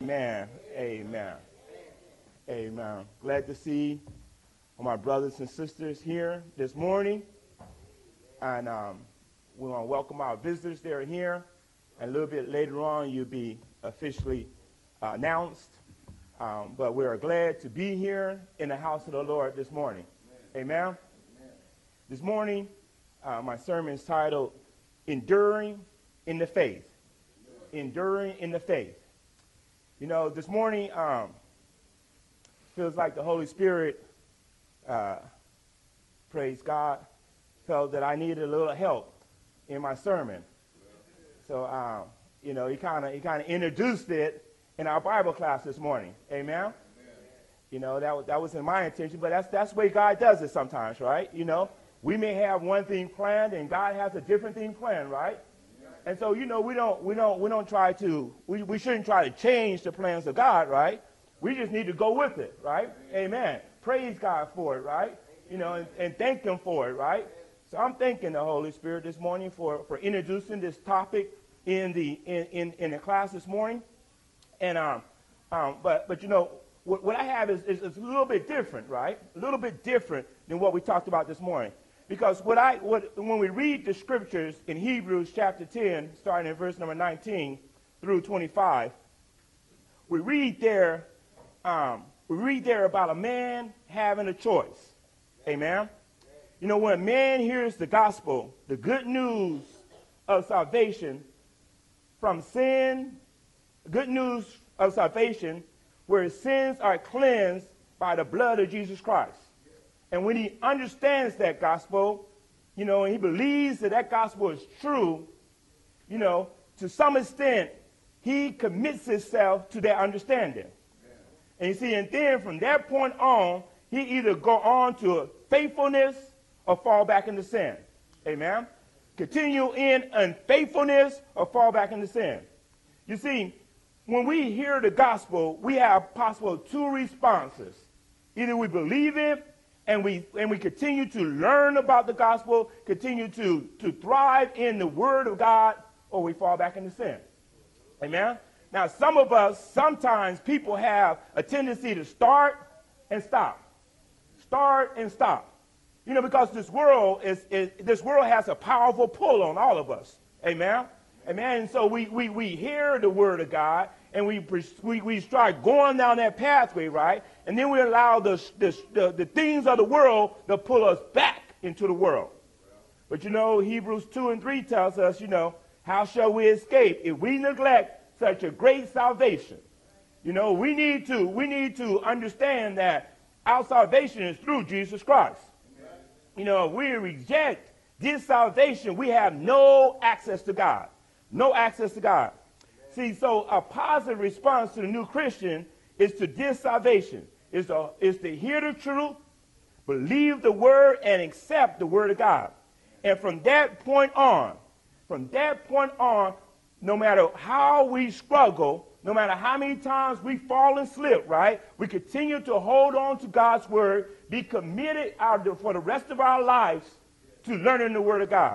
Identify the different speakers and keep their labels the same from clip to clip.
Speaker 1: Amen. Amen. Amen. Glad to see all my brothers and sisters here this morning. And we want to welcome our visitors that are here. And a little bit later on, you'll be officially announced. But we are glad to be here in the house of the Lord this morning. Amen. Amen. This morning, my sermon is titled, Enduring in the Faith. Enduring in the Faith. You know, this morning feels like the Holy Spirit, praise God, felt that I needed a little help in my sermon. So, you know, he kind of introduced it in our Bible class this morning. Amen? Amen. You know, that wasn't my intention, but that's the way God does it sometimes, right? You know, we may have one thing planned and God has a different thing planned, right? And so, you know, we shouldn't try to change the plans of God, right? We just need to go with it, right? Amen. Praise God for it, right? You know, and thank Him for it, right? So I'm thanking the Holy Spirit this morning for introducing this topic in the class this morning. And but you know, what I have is a little bit different, right? A little bit different than what we talked about this morning. Because when we read the scriptures in Hebrews chapter 10, starting in verse number 19 through 25, we read there about a man having a choice. Amen. You know, when a man hears the gospel, the good news of salvation from sin, good news of salvation, where his sins are cleansed by the blood of Jesus Christ. And when he understands that gospel, you know, and he believes that gospel is true, you know, to some extent, he commits himself to that understanding. And you see, and then from that point on, he either go on to faithfulness or fall back into sin. Amen? Continue in unfaithfulness or fall back into sin. You see, when we hear the gospel, we have possible two responses. Either we believe it and we continue to learn about the gospel, continue to thrive in the word of God, or we fall back into sin. Amen? Now, sometimes people have a tendency to start and stop. Start and stop. You know, because this world has a powerful pull on all of us. Amen? Amen. And so we hear the word of God, and we start going down that pathway, right? And then we allow the things of the world to pull us back into the world. But you know, Hebrews 2 and 3 tells us, you know, how shall we escape if we neglect such a great salvation? You know, we need to understand that our salvation is through Jesus Christ. You know, if we reject this salvation, we have no access to God. No access to God. See, so a positive response to the new Christian is to this salvation, is to hear the truth, believe the word, and accept the word of God. And from that point on, no matter how we struggle, no matter how many times we fall and slip, right, we continue to hold on to God's word, be committed for the rest of our lives to learning the word of God.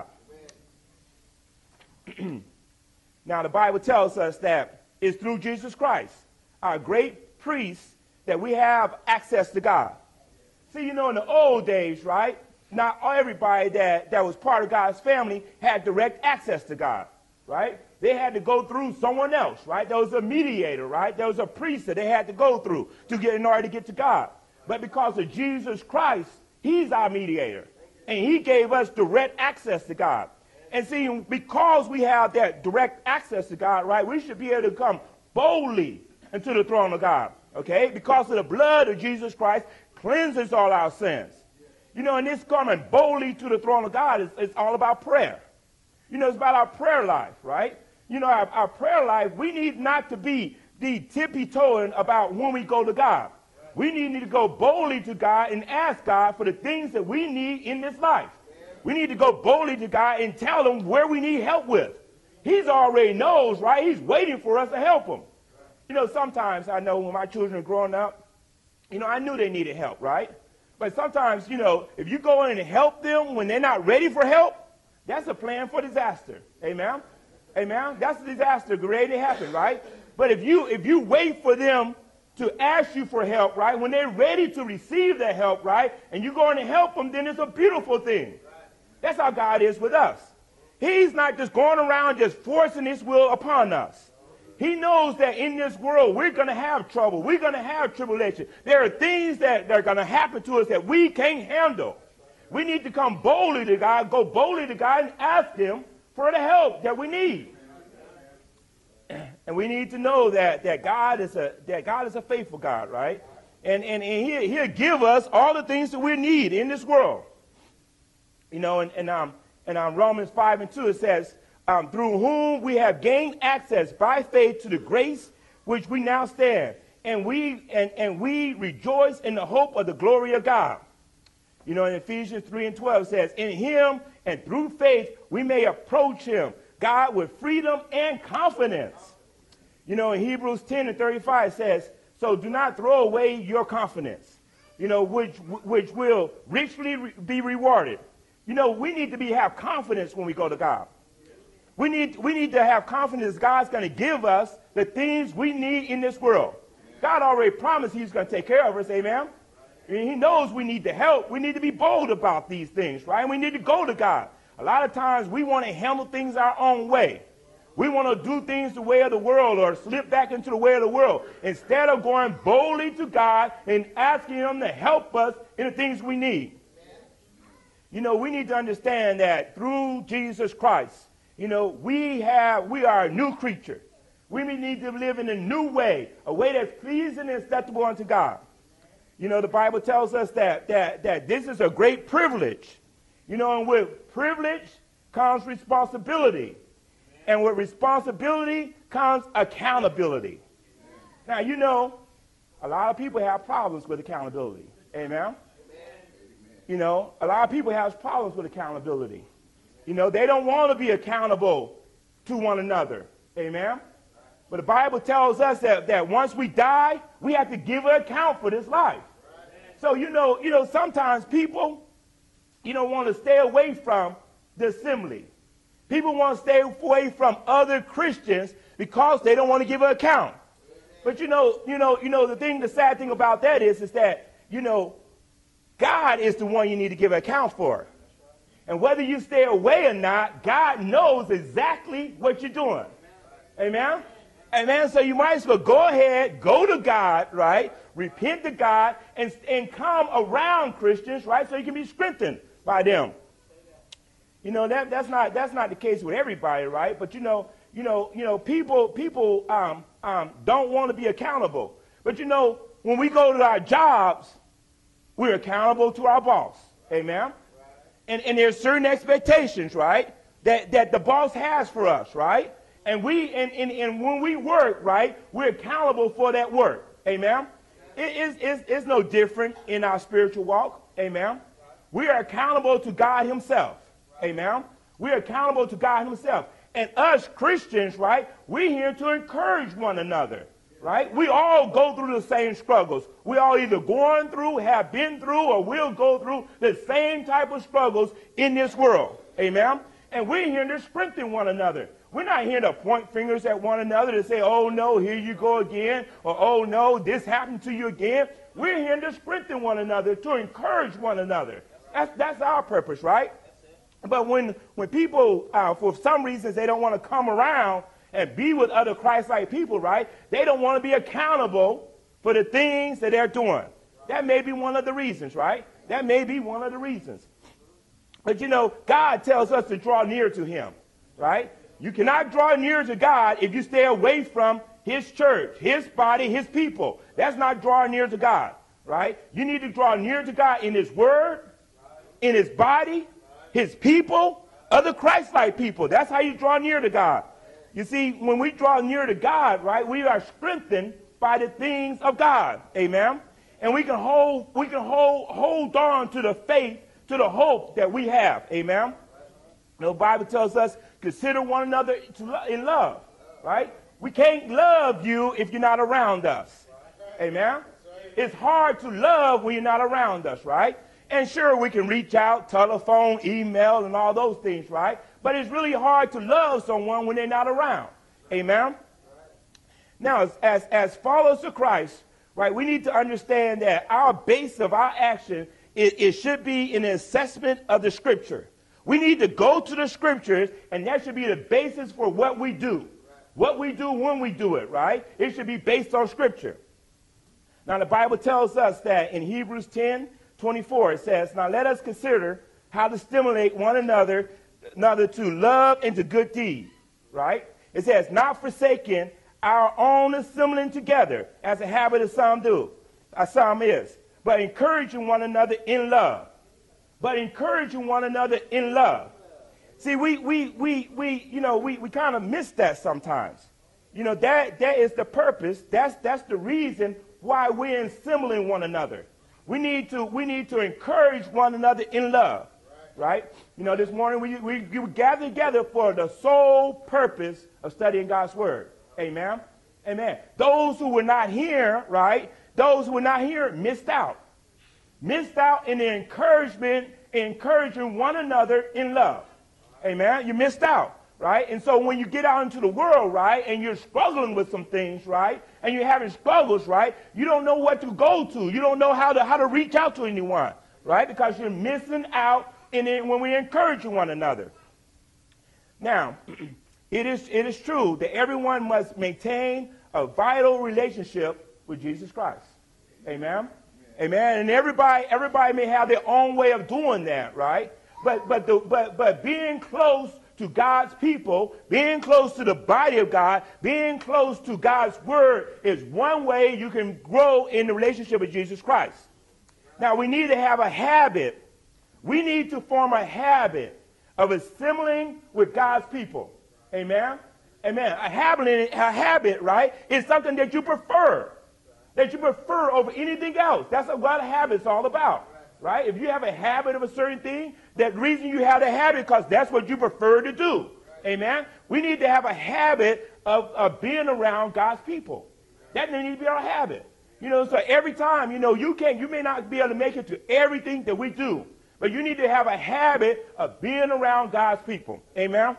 Speaker 1: Now, the Bible tells us that it's through Jesus Christ, our great priest, that we have access to God. See, you know, in the old days, right, not everybody that was part of God's family had direct access to God, right? They had to go through someone else, right? There was a mediator, right? There was a priest that they had to go through in order to get to God. But because of Jesus Christ, He's our mediator, and He gave us direct access to God. And see, because we have that direct access to God, right, we should be able to come boldly into the throne of God, okay? Because of the blood of Jesus Christ cleanses all our sins. You know, and this coming boldly to the throne of God is all about prayer. You know, it's about our prayer life, right? You know, our prayer life, we need not to be tippy-toeing about when we go to God. We need to go boldly to God and ask God for the things that we need in this life. We need to go boldly to God and tell Him where we need help with. He's already knows, right? He's waiting for us to help Him. You know, sometimes I know when my children are growing up, you know, I knew they needed help, right? But sometimes, you know, if you go in and help them when they're not ready for help, that's a plan for disaster. Amen? Amen? That's a disaster ready to happen, right? But if you wait for them to ask you for help, right, when they're ready to receive that help, right, and you're going to help them, then it's a beautiful thing. That's how God is with us. He's not just going around just forcing his will upon us. He knows that in this world we're going to have trouble. We're going to have tribulation. There are things that are going to happen to us that we can't handle. We need to come boldly to God, go boldly to God and ask him for the help that we need. And we need to know that God is a faithful God, right? And he'll give us all the things that we need in this world. You know, and Romans 5:2 it says, through whom we have gained access by faith to the grace which we now stand, and we rejoice in the hope of the glory of God. You know, in Ephesians 3:12 it says, in him and through faith we may approach him, God, with freedom and confidence. You know, in Hebrews 10:35 it says, so do not throw away your confidence, you know, which will richly be rewarded. You know, we need to have confidence when we go to God. We need to have confidence God's going to give us the things we need in this world. God already promised he's going to take care of us, amen? And he knows we need the help. We need to be bold about these things, right? We need to go to God. A lot of times we want to handle things our own way. We want to do things the way of the world or slip back into the way of the world instead of going boldly to God and asking him to help us in the things we need. You know, we need to understand that through Jesus Christ, you know, we are a new creature. We need to live in a new way, a way that's pleasing and acceptable unto God. You know, the Bible tells us that this is a great privilege. You know, and with privilege comes responsibility. And with responsibility comes accountability. Now, you know, a lot of people have problems with accountability. Amen? You know, a lot of people have problems with accountability. You know, they don't want to be accountable to one another. Amen? But the Bible tells us that once we die, we have to give an account for this life. So, you know, sometimes people, you know, want to stay away from the assembly. People want to stay away from other Christians because they don't want to give an account. But the sad thing about that is that, you know, God is the one you need to give an account for. And whether you stay away or not, God knows exactly what you're doing. Amen? Amen. So you might as well go ahead, go to God, right? Repent to God and come around Christians, right? So you can be strengthened by them. You know, that's not the case with everybody, right? But people don't want to be accountable. But you know, when we go to our jobs, we're accountable to our boss. Amen. And there's certain expectations, right, that the boss has for us, right? And when we work, right, we're accountable for that work. Amen. It's no different in our spiritual walk. Amen. We are accountable to God himself. Amen. We're accountable to God himself. And us Christians, right, we're here to encourage one another, right? We all go through the same struggles. We all either going through, have been through, or will go through the same type of struggles in this world. Amen. And we're here to strengthen one another. We're not here to point fingers at one another to say, oh, no, here you go again, or oh, no, this happened to you again. We're here to strengthen one another, to encourage one another. That's our purpose, right? But when people, for some reasons, they don't want to come around and be with other Christ-like people, right? They don't want to be accountable for the things that they're doing. That may be one of the reasons, right? That may be one of the reasons. But, you know, God tells us to draw near to him, right? You cannot draw near to God if you stay away from his church, his body, his people. That's not drawing near to God, right? You need to draw near to God in his word, in his body, his people, other Christ-like people. That's how you draw near to God. You see, when we draw near to God, right, we are strengthened by the things of God. Amen. And we can hold on to the faith, to the hope that we have. Amen. The Bible tells us, consider one another in love, right? We can't love you if you're not around us. Amen. It's hard to love when you're not around us, right? And sure, we can reach out, telephone, email, and all those things, right? But it's really hard to love someone when they're not around. Amen? Now, as followers of Christ, right, we need to understand that our base of our action, it should be an assessment of the Scripture. We need to go to the Scriptures, and that should be the basis for what we do. What we do when we do it, right? It should be based on Scripture. Now, the Bible tells us that in Hebrews 10:24, it says, now let us consider how to stimulate one another to love and to good deeds, right? It says, not forsaking our own assembling together, as a habit of some do, as some is, but encouraging one another in love. But encouraging one another in love. See, we kind of miss that sometimes. That is the purpose. That's the reason why we're assembling one another. We need to encourage one another in love, right? This morning we gather together for the sole purpose of studying God's word. Amen. Amen. Those who were not here, right? Those who were not here missed out. Missed out in the encouraging one another in love. Amen. You missed out, right? And so when you get out into the world, right, and you're struggling with some things, right, and you're having struggles, right, you don't know what to go to. You don't know how to reach out to anyone, right, because you're missing out in it when we encourage one another. Now, it is true that everyone must maintain a vital relationship with Jesus Christ. Amen. Amen. And everybody may have their own way of doing that, right? But being close to God's people, being close to the body of God, being close to God's word is one way you can grow in the relationship with Jesus Christ. Now, we need to have a habit. We need to form a habit of assembling with God's people. Amen? Amen. A habit, right, is something that you prefer. That you prefer over anything else. That's what a habit's all about, right? If you have a habit of a certain thing, that reason you have the habit because that's what you prefer to do. Amen? We need to have a habit of being around God's people. That needs to be our habit. So every time, you may not be able to make it to everything that we do, but you need to have a habit of being around God's people. Amen?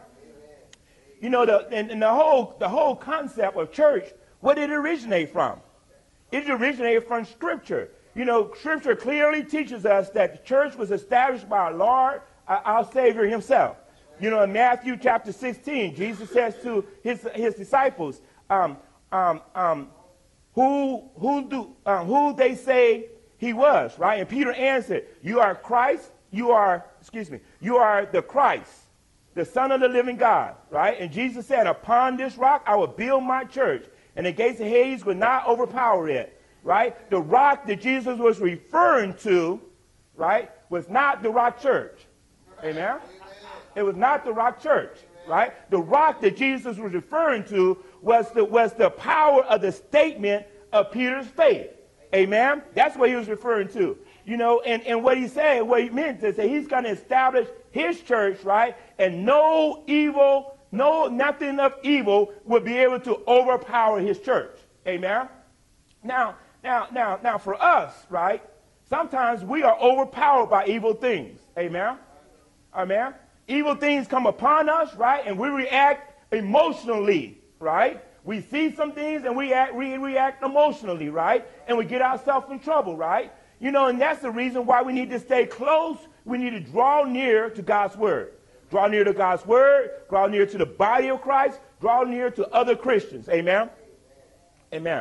Speaker 1: The whole concept of church, where did it originate from? It originated from Scripture. Scripture clearly teaches us that the church was established by our Lord, our Savior himself. In Matthew chapter 16, Jesus says to his disciples, who they say he was, right? And Peter answered, you are the Christ, the Son of the living God, right? And Jesus said, upon this rock I will build my church, and the gates of Hades would not overpower it, right? The rock that Jesus was referring to, right, was not the rock church. Amen? It was not the rock church, right? The rock that Jesus was referring to was the power of the statement of Peter's faith. Amen? That's what he was referring to. And what he said, what he meant to say, he's going to establish his church, right? And nothing of evil will be able to overpower his church. Amen? Now, for us, right, sometimes we are overpowered by evil things. Amen? Amen? Evil things come upon us, right, and we react emotionally, right? We see some things and we react emotionally, right? And we get ourselves in trouble, right? And that's the reason why we need to stay close. We need to draw near to God's word. Draw near to God's word, draw near to the body of Christ, draw near to other Christians. Amen? Amen.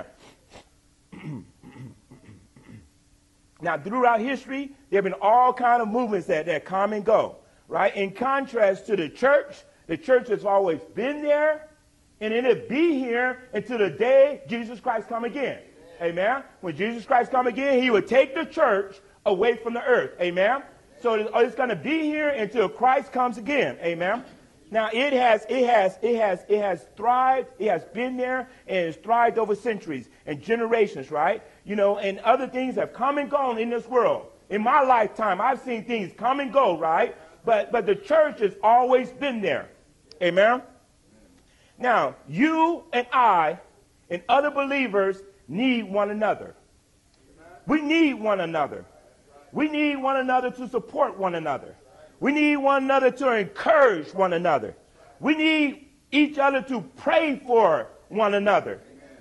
Speaker 1: Now, throughout history, there have been all kinds of movements that come and go, right? In contrast to the church has always been there, and it'll be here until the day Jesus Christ come again. Amen? When Jesus Christ come again, he will take the church away from the earth. Amen? So it's going to be here until Christ comes again. Amen. Now it has thrived. It has been there and it's thrived over centuries and generations, right? And other things have come and gone in this world. In my lifetime, I've seen things come and go, right? But the church has always been there. Amen. Now, you and I and other believers need one another. We need one another. We need one another to support one another. We need one another to encourage one another. We need each other to pray for one another.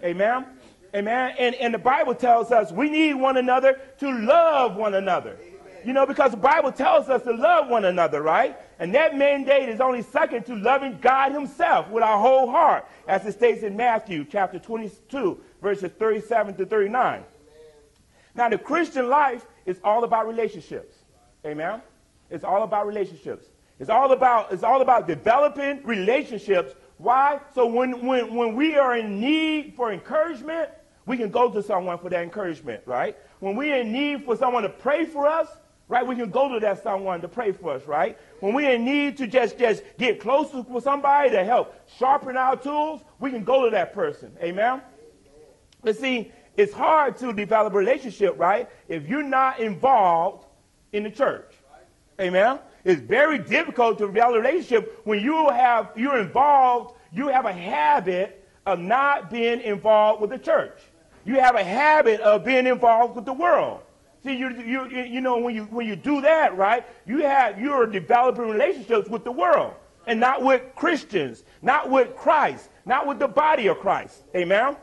Speaker 1: Amen? Amen? And the Bible tells us we need one another to love one another. You know, because the Bible tells us to love one another, right? And that mandate is only second to loving God himself with our whole heart, as it states in Matthew chapter 22, verses 37 to 39. Now, the Christian life is all about relationships. Amen? It's all about relationships. It's all about developing relationships. Why? So when we are in need for encouragement, we can go to someone for that encouragement, right? When we're in need for someone to pray for us, right, we can go to that someone to pray for us, right? When we're in need to just get close to somebody to help sharpen our tools, we can go to that person. Amen? But see, it's hard to develop a relationship, right, if you're not involved in the church. Amen? It's very difficult to develop a relationship when you're involved, you have a habit of not being involved with the church. You have a habit of being involved with the world. See, you know, when you do that, right, you're developing relationships with the world and not with Christians, not with Christ, not with the body of Christ. Amen?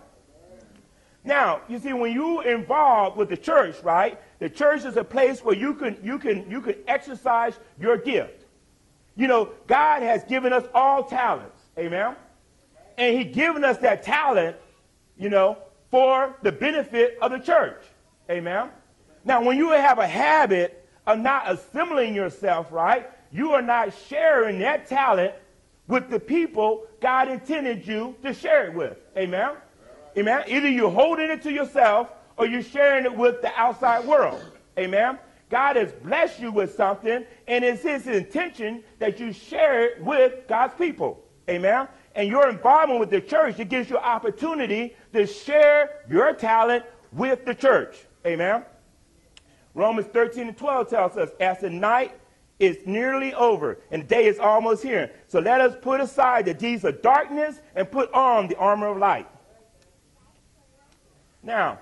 Speaker 1: Now, you see, when you're involved with the church, right, the church is a place where you can exercise your gift. You know, God has given us all talents. Amen? And he's given us that talent, you know, for the benefit of the church. Amen? Now, when you have a habit of not assembling yourself, right, you are not sharing that talent with the people God intended you to share it with. Amen? Amen? Either you're holding it to yourself or you're sharing it with the outside world. Amen? God has blessed you with something, and it's his intention that you share it with God's people. Amen? And your involvement with the church, it gives you an opportunity to share your talent with the church. Amen? Romans 13 and 12 tells us, as the night is nearly over and the day is almost here, so let us put aside the deeds of darkness and put on the armor of light. Now,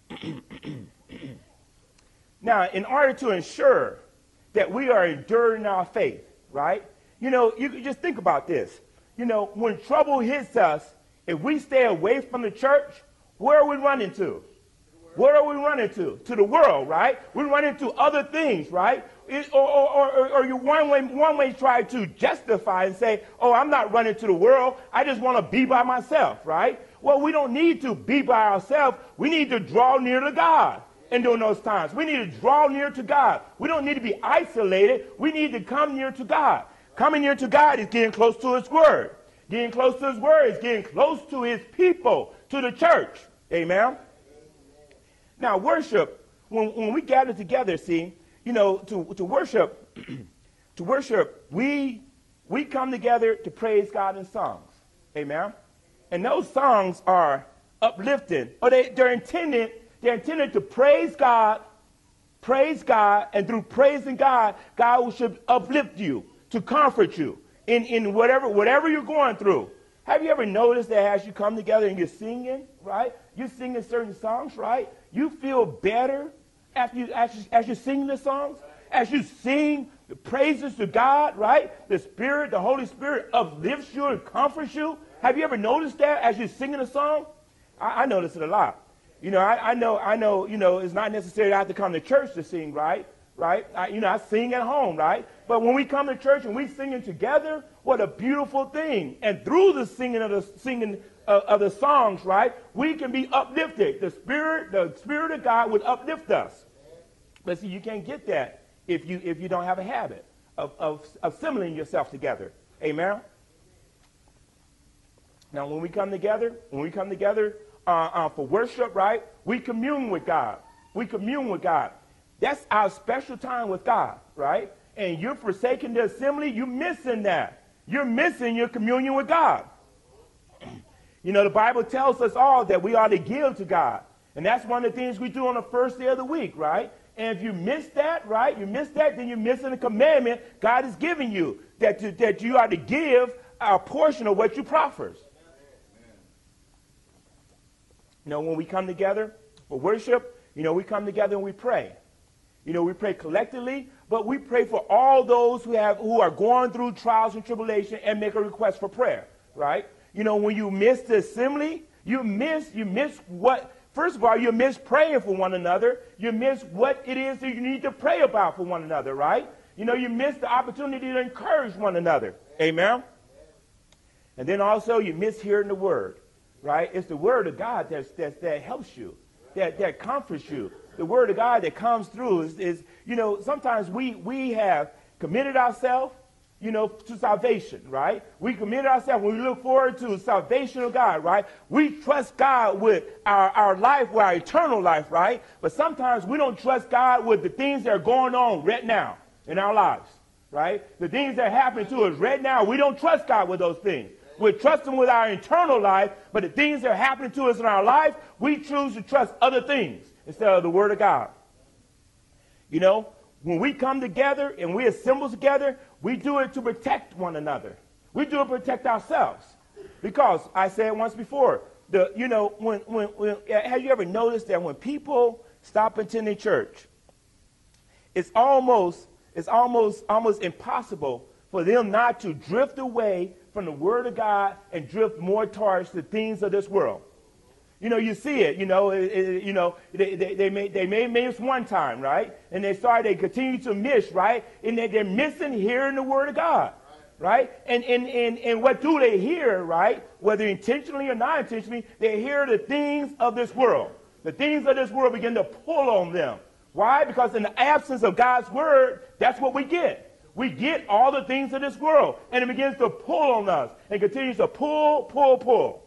Speaker 1: in order to ensure that we are enduring our faith, right? You know, you can just think about this. You know, when trouble hits us, if we stay away from the church, where are we running to? Where are we running to? To the world, right? We're running to other things, right? Or you one way try to justify and say, oh, I'm not running to the world. I just want to be by myself, right? Well, we don't need to be by ourselves. We need to draw near to God. And during those times, we need to draw near to God. We don't need to be isolated. We need to come near to God. Coming near to God is getting close to his word. Getting close to his word is getting close to his people, to the church. Amen? Now, worship, when we gather together, see, you know, to worship, we come together to praise God in songs. Amen? And those songs are uplifting, or they're intended to praise God, and through praising God, God should uplift you, to comfort you in whatever you're going through. Have you ever noticed that as you come together and you're singing, right? You're singing certain songs, right? You feel better as you sing the songs, as you sing the praises to God, right? The Spirit, the Holy Spirit uplifts you and comforts you. Have you ever noticed that as you're singing a song? I notice it a lot. You know, I know, you know, it's not necessary I have to come to church to sing, right? I sing at home, right? But when we come to church and we singing together, what a beautiful thing. And through the singing of the songs, right, we can be uplifted. The Spirit of God would uplift us. But see, you can't get that if you don't have a habit of assembling yourself together. Amen? Now, when we come together for worship, right, we commune with God. We commune with God. That's our special time with God, right? And you're forsaking the assembly, you're missing that. You're missing your communion with God. You know, the Bible tells us all that we ought to give to God. And that's one of the things we do on the first day of the week, right? And if you miss that, right, then you're missing the commandment God is giving you, that you ought to give a portion of what you proffers. You know, when we come together for worship, you know, we come together and we pray. You know, we pray collectively, but we pray for all those who are going through trials and tribulation and make a request for prayer, right? You know, when you miss the assembly, You miss what, first of all, you miss praying for one another. You miss what it is that you need to pray about for one another, right? You know, you miss the opportunity to encourage one another. Amen? And then also you miss hearing the word, right? It's the word of God that helps you, that comforts you. The word of God that comes through is you know, sometimes we have committed ourselves, you know, to salvation, right? We committed ourselves when we look forward to salvation of God, right? We trust God with our life, with our eternal life, right? But sometimes we don't trust God with the things that are going on right now in our lives, right? The things that are happening to us right now, we don't trust God with those things. We trust him with our eternal life, but the things that are happening to us in our life, we choose to trust other things instead of the word of God. You know, when we come together and we assemble together, we do it to protect one another. We do it to protect ourselves. Because I said once before, you know, when have you ever noticed that when people stop attending church, it's almost impossible for them not to drift away from the word of God and drift more towards the things of this world. You know, you see it, you know, they may miss one time, right? And they continue to miss, right? And they're missing hearing the word of God, right? And what do they hear, right? Whether intentionally or not intentionally, they hear the things of this world. The things of this world begin to pull on them. Why? Because in the absence of God's word, that's what we get. We get all the things of this world, and it begins to pull on us and continues to pull.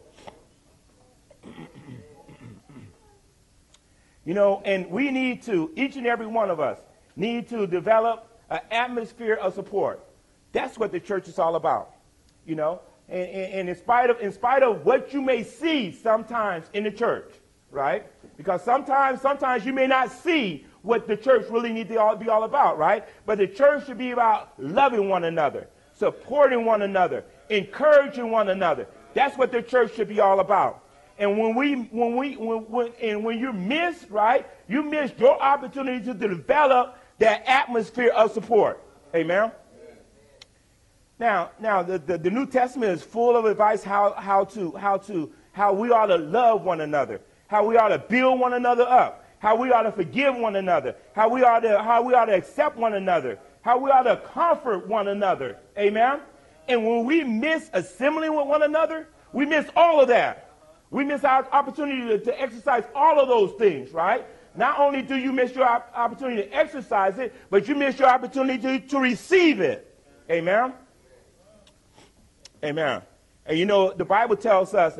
Speaker 1: You know, and we need to, each and every one of us, need to develop an atmosphere of support. That's what the church is all about, you know. And in spite of what you may see sometimes in the church, right? Because sometimes you may not see what the church really needs to be all about, right? But the church should be about loving one another, supporting one another, encouraging one another. That's what the church should be all about. And when you miss, right, you miss your opportunity to develop that atmosphere of support. Amen. Now the New Testament is full of advice how we ought to love one another, how we ought to build one another up, how we ought to forgive one another, how we ought to accept one another, how we ought to comfort one another. Amen. And when we miss assembling with one another, we miss all of that. We miss our opportunity to exercise all of those things, right? Not only do you miss your opportunity to exercise it, but you miss your opportunity to receive it. Amen? Amen. And you know, the Bible tells us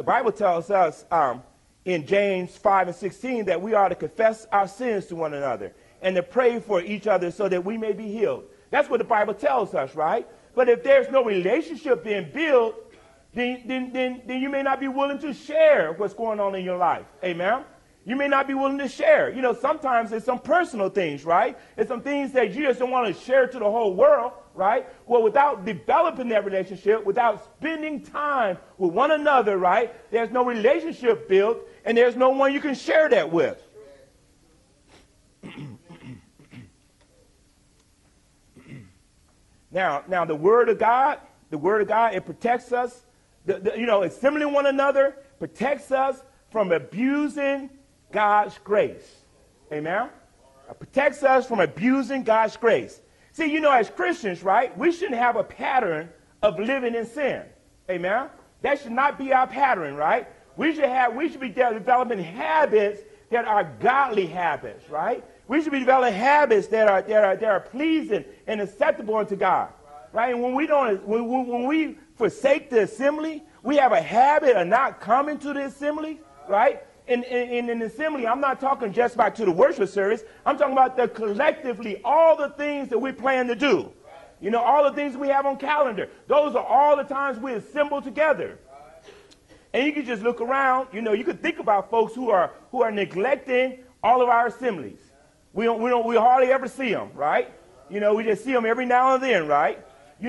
Speaker 1: in James 5:16 that we are to confess our sins to one another and to pray for each other so that we may be healed. That's what the Bible tells us, right? But if there's no relationship being built, then you may not be willing to share what's going on in your life. Amen? You may not be willing to share. You know, sometimes it's some personal things, right? It's some things that you just don't want to share to the whole world, right? Well, without developing that relationship, without spending time with one another, right, there's no relationship built, and there's no one you can share that with. Now, the Word of God, it protects us. Assembling one another protects us from abusing God's grace. Amen? It protects us from abusing God's grace. See, you know, as Christians, right, we shouldn't have a pattern of living in sin. Amen? That should not be our pattern, right? We should be developing habits that are godly habits, right? We should be developing habits that are pleasing and acceptable unto God, right? And when we forsake the assembly, we have a habit of not coming to the assembly, right? In an assembly, I'm not talking just about to the worship service. I'm talking about collectively all the things that we plan to do. You know, all the things we have on calendar. Those are all the times we assemble together. And you can just look around. You know, you can think about folks who are neglecting all of our assemblies. We hardly ever see them, right? You know, we just see them every now and then, right?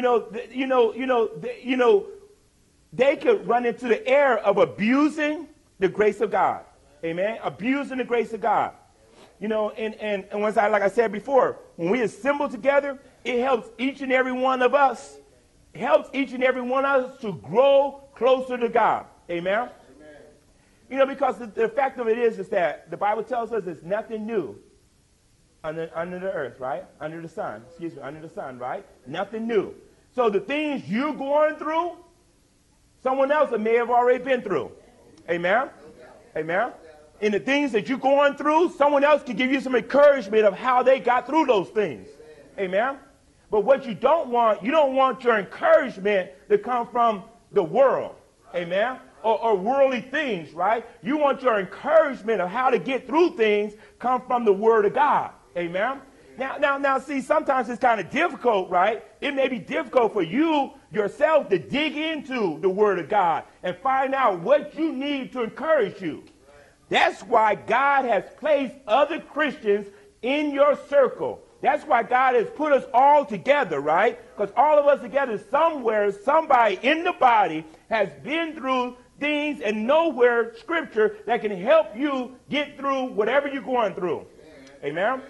Speaker 1: They could run into the error of abusing the grace of God. Amen? Abusing the grace of God. You know, and once like I said before, when we assemble together, it helps each and every one of us. to grow closer to God. Amen? You know, because the fact of it is that the Bible tells us there's nothing new under the earth, right? Under the sun, under the sun, right? Nothing new. So the things you're going through, someone else may have already been through. Amen? Amen? And the things that you're going through, someone else can give you some encouragement of how they got through those things. Amen? But what you don't want your encouragement to come from the world. Amen? Or worldly things, right? You want your encouragement of how to get through things come from the Word of God. Amen? Now, see, sometimes it's kind of difficult, right? It may be difficult for you yourself to dig into the Word of God and find out what you need to encourage you. That's why God has placed other Christians in your circle. That's why God has put us all together, right? Because all of us together somewhere, somebody in the body has been through things and nowhere scripture that can help you get through whatever you're going through. Amen?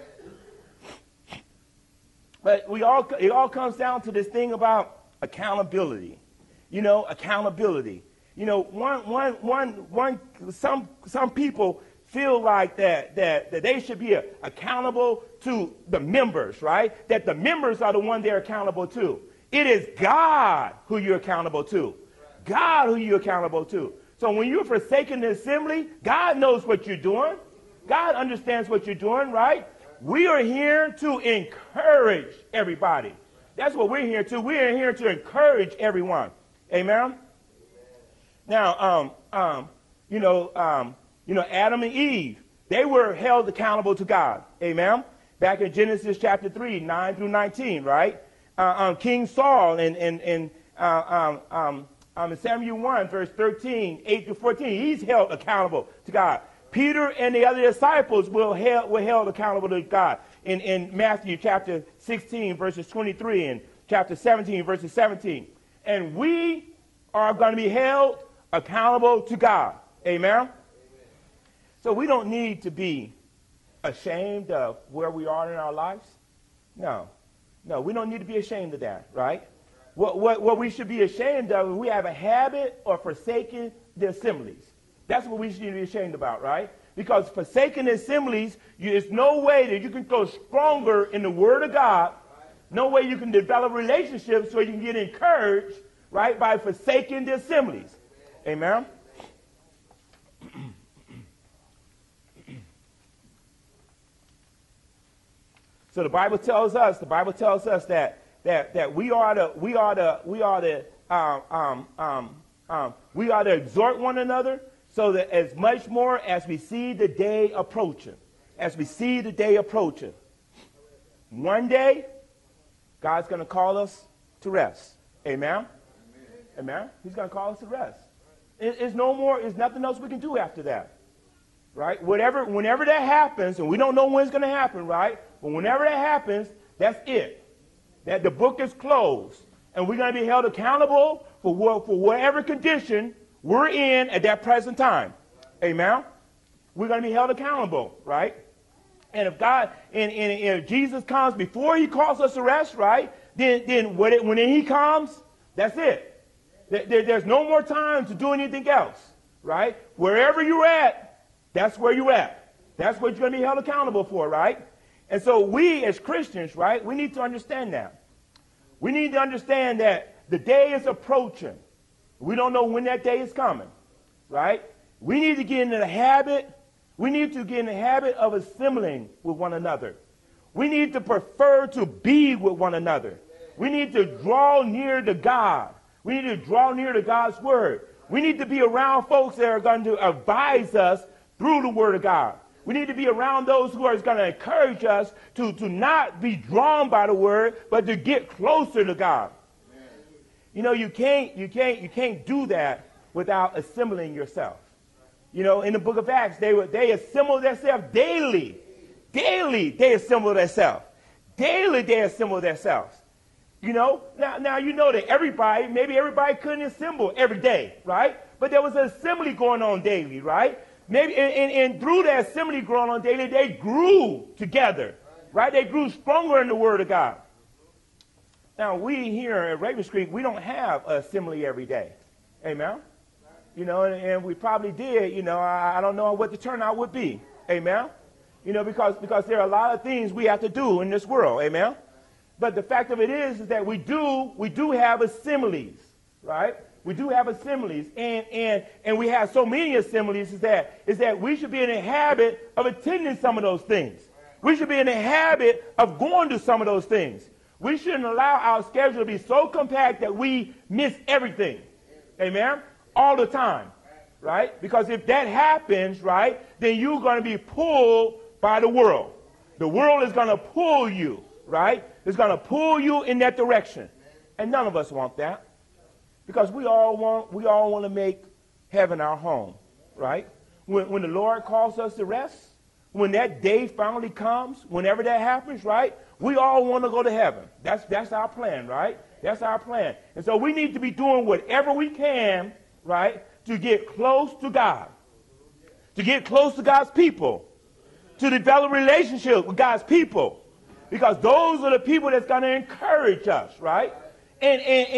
Speaker 1: But it all comes down to this thing about accountability. You know, accountability. You know, some people feel like that they should be accountable to the members, right? That the members are the one they're accountable to. It is God who you're accountable to. God who you're accountable to. So when you're forsaking the assembly, God knows what you're doing. God understands what you're doing, right? We are here to encourage everybody. That's what we're here to. We're here to encourage everyone. Amen? Now, Adam and Eve, they were held accountable to God. Amen? Back in Genesis chapter 3, 9 through 19, right? King Saul in Samuel 1, verse 13, 8 to 14, he's held accountable to God. Peter and the other disciples were held accountable to God in Matthew chapter 16, verses 23, and chapter 17, verses 17. And we are going to be held accountable to God. Amen? So we don't need to be ashamed of where we are in our lives. No, we don't need to be ashamed of that, right? What we should be ashamed of is we have a habit of forsaking the assemblies. That's what we should be ashamed about, right? Because forsaking the assemblies, there's no way that you can go stronger in the Word of God. No way you can develop relationships so you can get encouraged, right, by forsaking the assemblies. Amen? So the Bible tells us that we ought to exhort one another, so that as much more as we see the day approaching, one day, God's going to call us to rest. Amen? Amen? He's going to call us to rest. It's no more, there's nothing else we can do after that. Right? Whenever that happens, and we don't know when it's going to happen, right? But whenever that happens, that's it. That the book is closed. And we're going to be held accountable for whatever condition we're in at that present time. Amen? We're going to be held accountable, right? And if God, and if Jesus comes before he calls us to rest, right? Then when he comes, that's it. There's no more time to do anything else, right? Wherever you're at, that's where you're at. That's what you're going to be held accountable for, right? And so we as Christians, right, we need to understand that. We need to understand that the day is approaching. We don't know when that day is coming, right? We need to get into the habit. We need to get in the habit of assembling with one another. We need to prefer to be with one another. We need to draw near to God. We need to draw near to God's word. We need to be around folks that are going to advise us through the word of God. We need to be around those who are going to encourage us to not be drawn by the word, but to get closer to God. Amen. You know, you can't do that without assembling yourself. You know, in the book of Acts, they assembled themselves daily. Daily they assembled themselves. Daily they assembled themselves. You know, now you know that maybe everybody couldn't assemble every day, right? But there was an assembly going on daily, right? Maybe and through that assembly going on daily, they grew together, right? They grew stronger in the Word of God. Now, we here at Ravens Creek, we don't have an assembly every day. Amen? and we probably did, I don't know what the turnout would be. Amen. Because there are a lot of things we have to do in this world. Amen. But the fact of it is that we do have assemblies, right? We do have assemblies, and we have so many assemblies is that we should be in the habit of attending some of those things. We should be in the habit of going to some of those things. We shouldn't allow our schedule to be so compact that we miss everything. Amen? All the time, right? Because if that happens, right, then you're going to be pulled by the world. The world is going to pull you, right? It's going to pull you in that direction. And none of us want that. Because we all want to make heaven our home, right? When the Lord calls us to rest, when that day finally comes, whenever that happens, right? We all want to go to heaven. That's our plan, right? That's our plan. And so we need to be doing whatever we can, right, to get close to God, to get close to God's people, to develop a relationship with God's people, because those are the people that's going to encourage us, right? And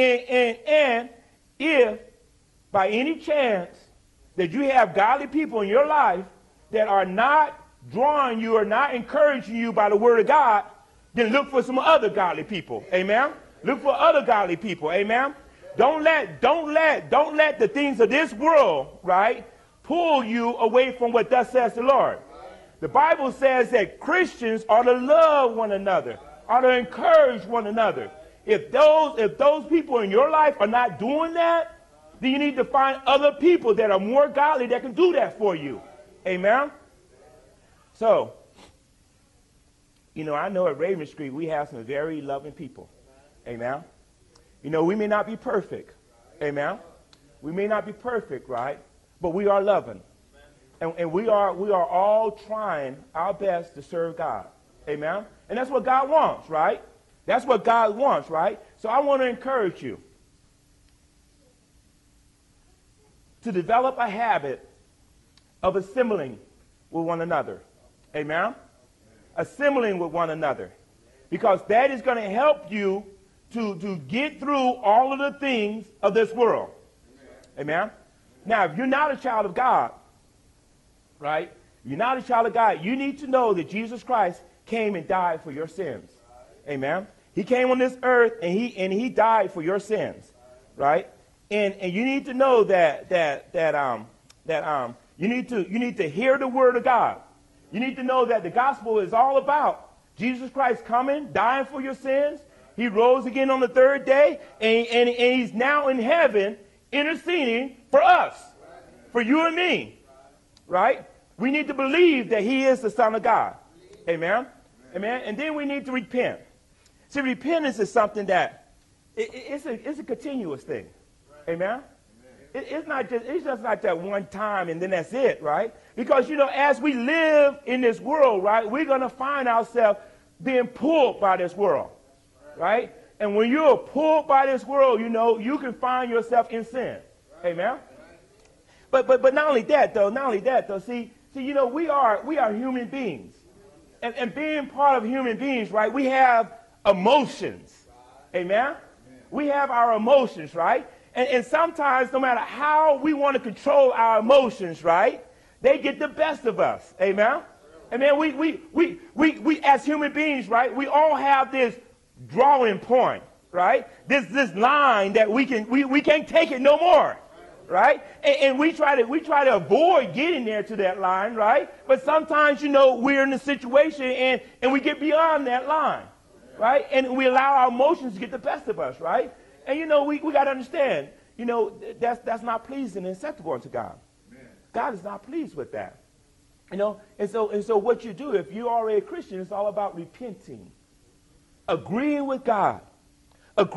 Speaker 1: if by any chance that you have godly people in your life that are not drawing you or not encouraging you by the word of God, then look for some other godly people. Amen. Look for other godly people. Amen. Don't let the things of this world, right, pull you away from what thus says the Lord. The Bible says that Christians are to love one another, are to encourage one another. If those people in your life are not doing that, then you need to find other people that are more godly that can do that for you. Amen. So, I know at Raven Street we have some very loving people. Amen. We may not be perfect. Amen. We may not be perfect, right? But we are loving. And we are all trying our best to serve God. Amen. And that's what God wants, right? That's what God wants, right? So I want to encourage you to develop a habit of assembling with one another. Amen? Assembling with one another. Because that is going to help you to get through all of the things of this world. Amen? Now, if you're not a child of God, right? You're not a child of God, you need to know that Jesus Christ came and died for your sins. Amen? He came on this earth and he died for your sins, right? And you need to know that you need to hear the word of God. You need to know that the gospel is all about Jesus Christ coming, dying for your sins. He rose again on the third day, and he's now in heaven interceding for us, for you and me, right? We need to believe that he is the Son of God. Amen? Amen? And then we need to repent. See, repentance is something that it's a continuous thing. Amen? It's just not that one time and then that's it, right? Because, as we live in this world, right, we're going to find ourselves being pulled by this world, right? And when you're pulled by this world, you can find yourself in sin. Amen? But not only that, though, see, we are human beings. And being part of human beings, right, we have emotions. Amen? We have our emotions, right? And sometimes, no matter how we want to control our emotions, right, they get the best of us. Amen? Amen. We as human beings, right, we all have this drawing point, right? This line that we can't take it no more, right? And we try to avoid getting there to that line, right? But sometimes, we're in a situation and we get beyond that line, right? And we allow our emotions to get the best of us, right? And, we got to understand, that's not pleasing and acceptable unto God. Amen. God is not pleased with that. And so what you do, if you're already a Christian, it's all about repenting, agreeing with God that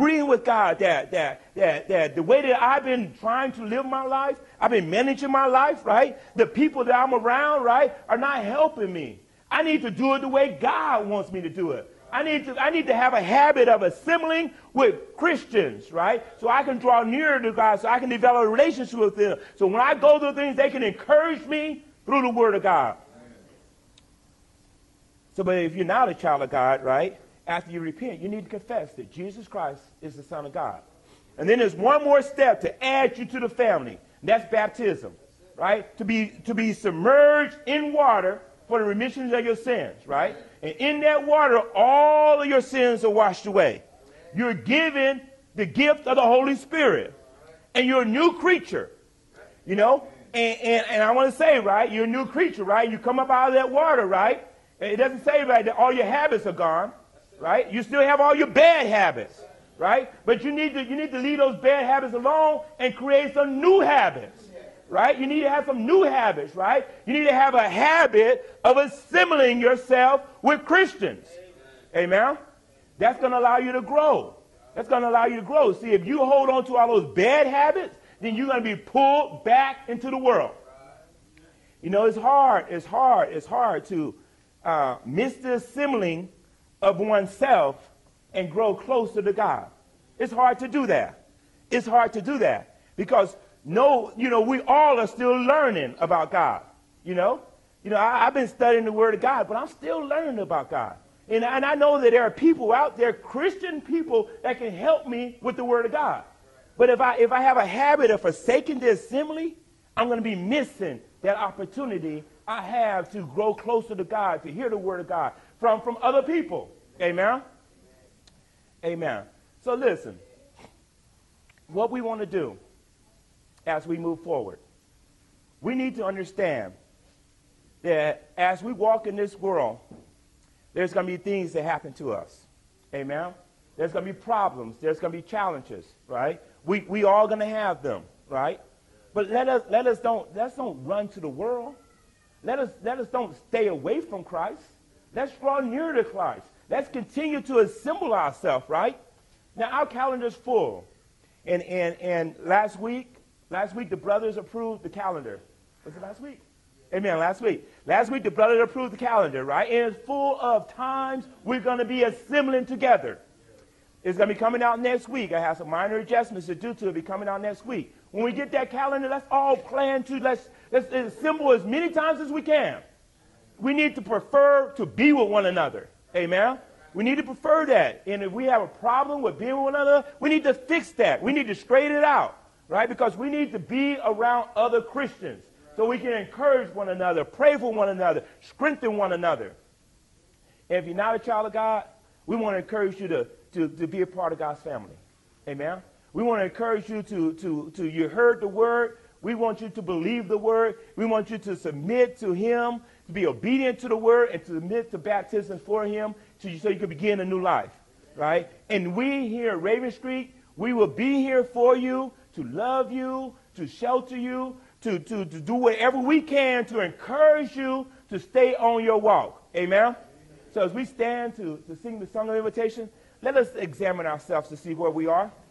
Speaker 1: the way that I've been trying to live my life, I've been managing my life, right? The people that I'm around, right, are not helping me. I need to do it the way God wants me to do it. I need to have a habit of assembling with Christians, right? So I can draw nearer to God, so I can develop a relationship with them. So when I go through things, they can encourage me through the word of God. So, but if you're not a child of God, right, after you repent, you need to confess that Jesus Christ is the Son of God. And then there's one more step to add you to the family. That's baptism, right? To be submerged in water for the remission of your sins, right? And in that water, all of your sins are washed away. You're given the gift of the Holy Spirit. And you're a new creature, you know? And I want to say, right, you're a new creature, right? You come up out of that water, right? And it doesn't say, right, that all your habits are gone, right? You still have all your bad habits, right? But you need to leave those bad habits alone and create some new habits, right? You need to have some new habits, right? You need to have a habit of assimilating yourself with Christians. Amen? That's going to allow you to grow. That's going to allow you to grow. See, if you hold on to all those bad habits, then you're going to be pulled back into the world. You know, it's hard to miss the assimilating of oneself and grow closer to God. It's hard to do that. It's hard to do that because we all are still learning about God. I've been studying the Word of God, but I'm still learning about God. And I know that there are people out there, Christian people, that can help me with the Word of God. But if I have a habit of forsaking the assembly, I'm going to be missing that opportunity I have to grow closer to God, to hear the Word of God from other people. Amen? Amen. So listen, what we want to do as we move forward, we need to understand that as we walk in this world, there's going to be things that happen to us. Amen? There's going to be problems. There's going to be challenges, right? We all going to have them, right? But let's don't run to the world. Let us don't stay away from Christ. Let's draw near to Christ. Let's continue to assemble ourselves, right? Now our calendar's full. And last week the brothers approved the calendar. Was it last week? Amen, last week. Last week the brothers approved the calendar, right? And it's full of times we're going to be assembling together. It's going to be coming out next week. I have some minor adjustments to do to it. It'll be coming out next week. When we get that calendar, let's all plan to, let's assemble as many times as we can. We need to prefer to be with one another. Amen? We need to prefer that. And if we have a problem with being with one another, we need to fix that. We need to straighten it out, right? Because we need to be around other Christians so we can encourage one another, pray for one another, strengthen one another. And if you're not a child of God, we want to encourage you to be a part of God's family. Amen? We want to encourage you to you heard the word. We want you to believe the word. We want you to submit to him, to be obedient to the word, and to submit to baptism for him so you can begin a new life, right? And we here at Raven Street, we will be here for you, to love you, to shelter you, to do whatever we can to encourage you to stay on your walk. Amen? So as we stand to sing the song of invitation, let us examine ourselves to see where we are.